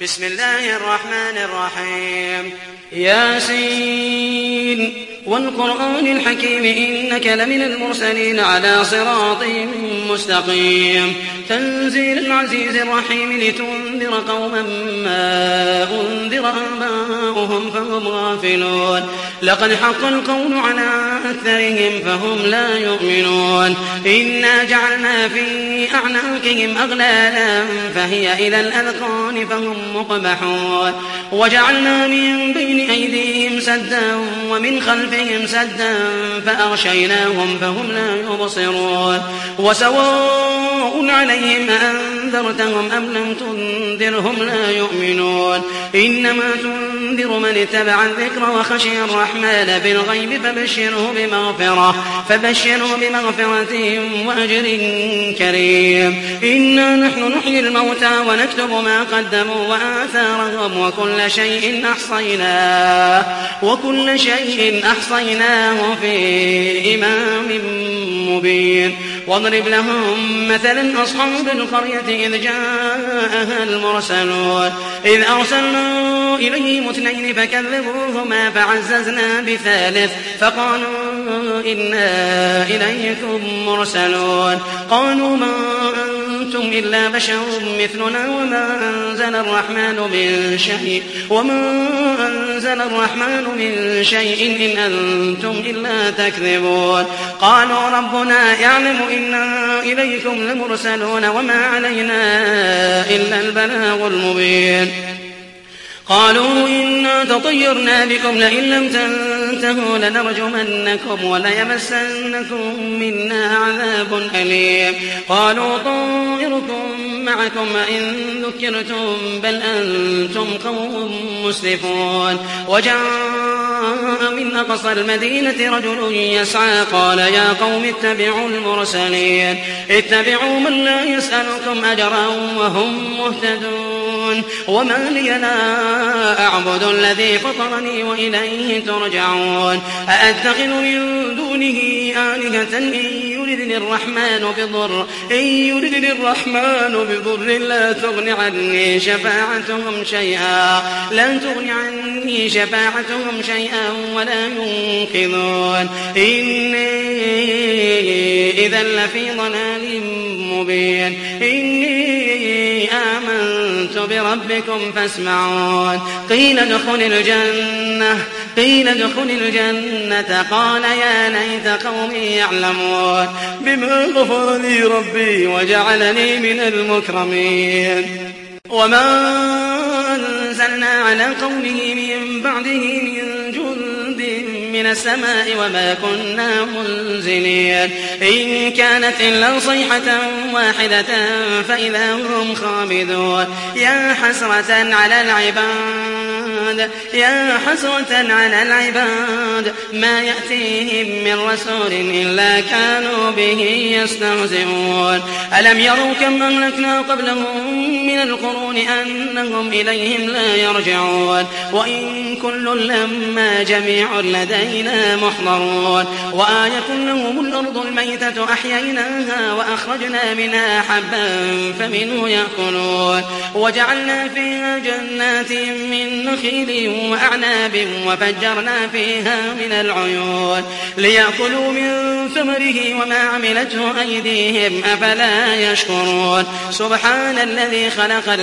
بسم الله الرحمن الرحيم ياسين والقرآن الحكيم إنك لمن المرسلين على صراط مستقيم تنزيل العزيز الرحيم لتنذر قوما ما أنذر آباؤهم فهم غافلون لقد حق القول على أكثرهم فهم لا يؤمنون إنا جعلنا في أعناقهم أغلالا فهي إلى الأذقان فهم مقمحون وجعلنا من بين أيديهم سدا ومن خلفهم سدا فأغشيناهم فهم لا يبصرون وسواء عليهم أنذرتهم أم لم تنذرهم لا يؤمنون إنما تنذر من اتبع الذكر وخشي الرحمن بالغيب فبشره بمغفرة وأجر كريم إنا نحن نحيي الموتى ونكتب ما قدموا وآثارهم وكل شيء أحصيناه في إمام مبين واضرب لهم مثلا أصحاب القرية إذ جاءها المرسلون إذ أرسلنا إليهم 2 فكذبوهما فعززنا بثالث فقالوا إنا إليكم مرسلون قالوا ما أنتم إلا بشر مثلنا وما أنزل الرحمن من شيء إن أنتم إلا تكذبون قالوا ربنا يعلم إنا إليكم لمرسلون وما علينا إلا البلاغ المبين قالوا إنا تطيرنا بكم لئن لم تنتهوا لنرجمنكم وليمسنكم منا عذاب أليم قالوا طائركم معكم إن ذكرتم بل أنتم قوم مسرفون وجاء من أقصى المدينة رجل يسعى قال يا قوم اتبعوا المرسلين اتبعوا من لا يسألكم أجرا وهم مهتدون وما لي لا أعبد الذي فطرني وإليه ترجعون أأتخذ من دونه آلهة إن يردني الرحمن بضر لا تغن عني شفاعتهم شيئا ولا ينقذون إني إذا لفي ضلال مبين إني آمنت بربكم فاسمعون قيل ادخل الجنة قال يا ليت قومي يعلمون بما غفر لي ربي وجعلني من المكرمين وما أنزلنا على قومه من بعده من جند من السماء وما كنا منزلين إن كانت إلا صيحة واحدة فإذا هم خامدون يا حسرة على العباد ما يأتيهم من رسول إلا كانوا به يستهزئون ألم يروا كم أهلكنا قبلهم من القرون أنهم إليهم لا يرجعون وإن كل لما جميع لدينا محضرون وآية لهم الأرض الميتة أحييناها وأخرجنا منها حبا فمنه يأكلون وجعلنا فيها جنات من نخيل وأعناب وفجرنا فيها من العيون ليأكلوا من ثمره وما عملته أيديهم أفلا يشكرون سبحان الذي خلق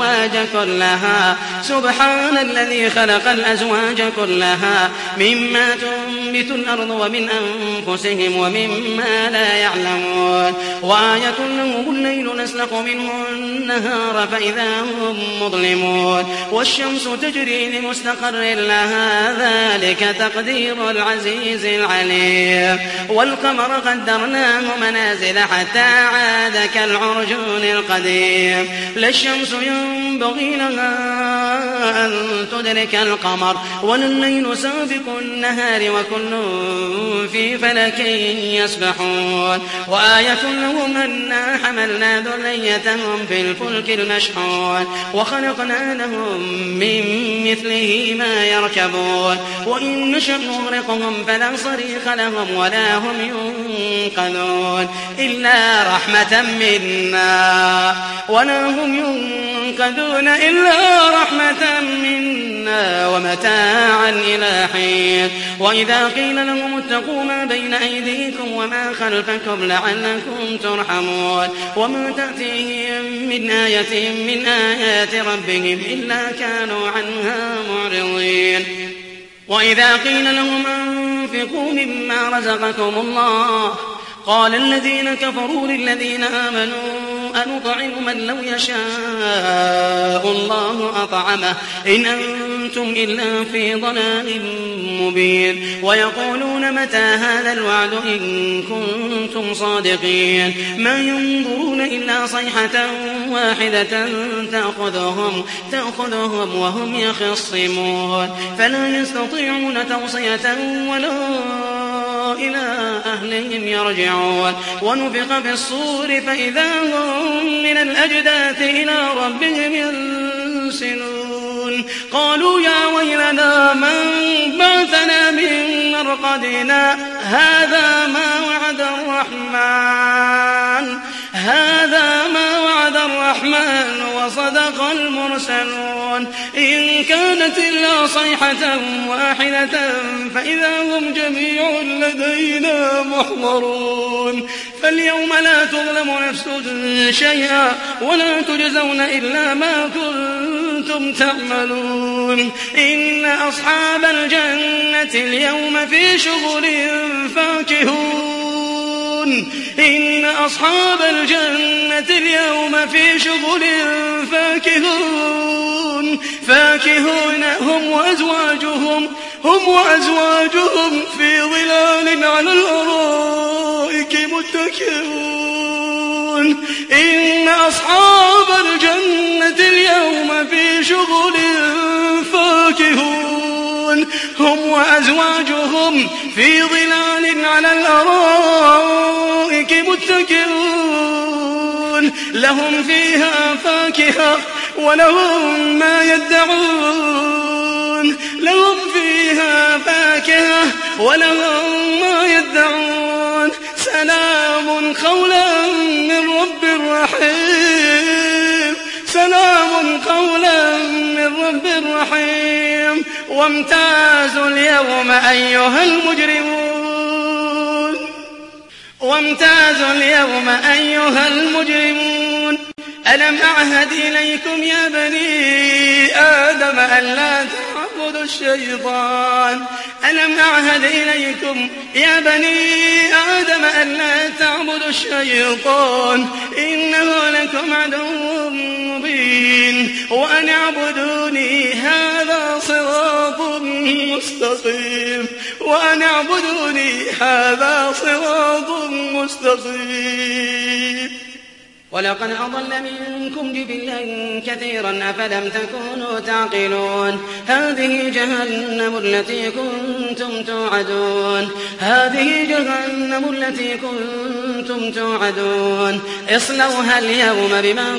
الأزواج كلها مما تنبت الأرض ومن أنفسهم ومما لا يعلمون وآية لهم الليل نسلخ منه النهار فإذا هم مظلمون والشمس تجري لمستقر لها ذلك تقدير العزيز العليم والقمر قدرناه منازل حتى عاد كالعرجون القديم لا الشمس ينبغي لها أن تدرك القمر ولا الليل سابق النهار وكل وكل في فلك يسبحون وآية لهم أنا حملنا ذريتهم في الفلك المشحون وخلقنا لهم من مثله ما يركبون وإن نشأ نغرقهم فلا صريخ لهم ولا هم ينقذون إلا رحمة منا ولا هم ينقذون إلا رحمة منا ومتاعا إلى حين وإذا قيل لهم اتقوا ما بين أيديكم وما خلفكم لعلكم ترحمون وما تأتيهم من آية من آيات ربهم إلا كانوا عنها معرضين وإذا قيل لهم أنفقوا مما رزقكم الله قال الذين كفروا للذين آمنوا أنطعم من لو يشاء الله أطعمه إن أنتم إلا في ضلال مبين ويقولون متى هذا الوعد إن كنتم صادقين ما ينظرون إلا صيحة واحدة تأخذهم وهم يخصمون فلا يستطيعون توصية ولا إلى أهلهم يرجعون ونفخ في الصور فإذا هم من الأجداث إلى ربهم ينسلون قالوا يا ويلنا من بعثنا من مرقدنا هذا ما وعد الرحمن وصدق المرسلون إن كانت إلا صيحة واحدة فإذا هم جميع لدينا محضرون فاليوم لا تظلم نفس شيئا ولا تجزون إلا ما كنتم تعملون إن أصحاب الجنة اليوم في شغل فاكهون إن أصحاب الجنة اليوم في شغل فاكهون هم وأزواجهم في ظلال على الأرائك متكئون إن أصحاب الجنة اليوم في شغل فاكهون هم وأزواجهم في ظلال على الأرائك متكئون لهم فيها فاكهة ولهم ما يدعون سلام قولا من رب رحيم وامتازوا اليوم أيها المجرمون ألم أعهد إليكم يا بني آدم ألا تعبدوا الشيطان إنه لكم عدو مبين وأن اعبدوني هذا صراط مستقيم ولقد أضل منكم جبلا كثيرا أفلم تكونوا تعقلون هذه جهنم التي كنتم توعدون اصلوها اليوم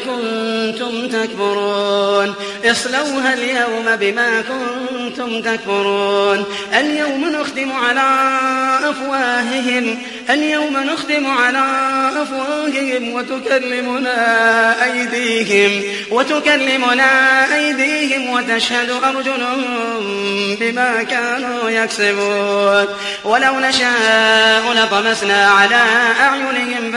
بما كنتم تكفرون اليوم نختم على أفواههم وتكلمنا أيديهم وتشهد أرجلهم بما كانوا يكسبون ولو نشاء لطمسنا على أعينهم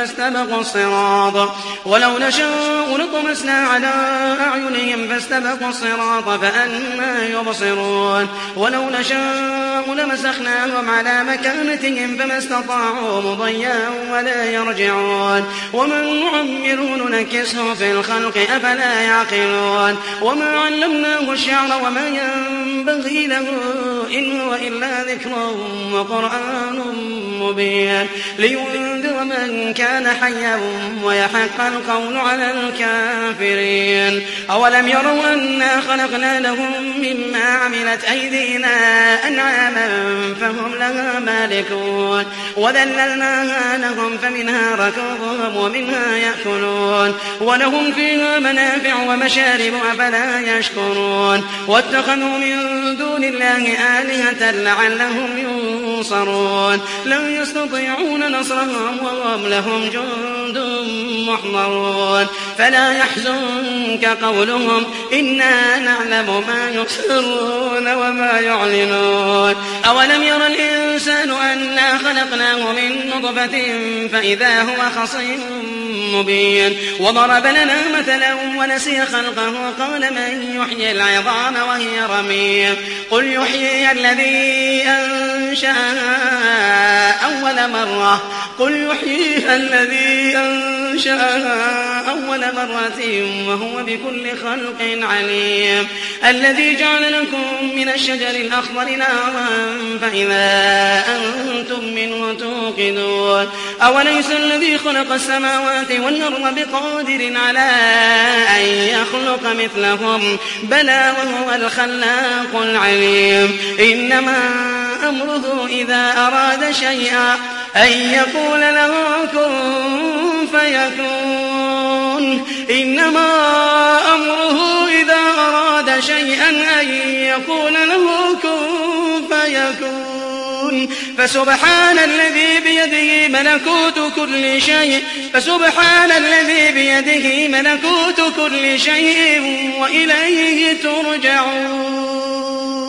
فاستبقوا الصراط فأنى يبصرون ولو نشاء لمسخناهم على مكانتهم فما استطاعوا مضيا ولا يرجعون ومن نعمره ننكسه في الخلق أفلا يعقلون وما علمناه علمه الشعر وما ينبغي له إن هو إلا ذكر وقرآن مبين لينذر من كان حيا ويحق القول على الكافرين. أولم يروا أنا خلقنا لهم مما عملت أيدينا أنعاما فهم لها مالكون وذللناها لهم فمنها ركوبهم ومنها يأكلون ولهم فيها منافع ومشارب أفلا يشكرون. واتخذوا من دون الله آلهة لعلهم ينصرون لا يستطيعون نصرهم وهم لهم جند محضرون. فلا يحزنك قولهم إنا نعلم ما يسرون وما يعلنون. أولم ير الإنسان أنا خلقناه من نطفة فإذا هو خصيم مبين وضرب لنا مثلا ونسي خلقه وقال من يحيي العظام وهي رميم قل يحيي الذي أنشأها أول مرة وهو بكل خلق عليم. الذي جعل لكم من الشجر الأخضر نارا فإذا أنتم منه توقدون. أوليس الذي خلق السماوات والأرض بقادر على أن يخلق مثلهم بلى وهو الخلاق العليم. إنما أمره إذا أراد شيئا أن يقول له كن فيكون. إنما أمره إذا أراد شيئا أن يقول له كن فيكون. فسبحان الذي بيده ملكوت كل شيء وإليه ترجعون.